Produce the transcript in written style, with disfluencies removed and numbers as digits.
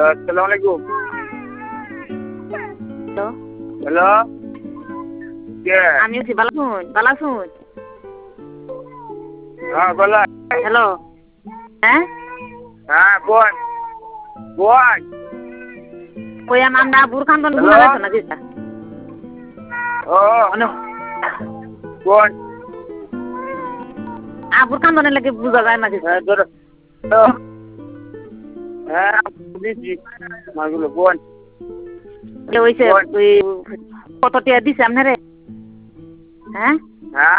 Hello আসসালামু আলাইকুম। Hello hello কে? আমি আছি বালা শুন হ্যাঁ বলা। হ্যালো হ্যাঁ হ্যাঁ বোন বোন কই আমরা বুরখান বন হ্যালো? ভুলা গেছ না দিতা ও বোন বুরখান বনের লাগে বুঝা যায় না দিতা হ্যাঁ ধরো হ্যাঁ বুঝেছি মাগুলো বোন ওই কত টিয়া দিছে আপনারে হ্যাঁ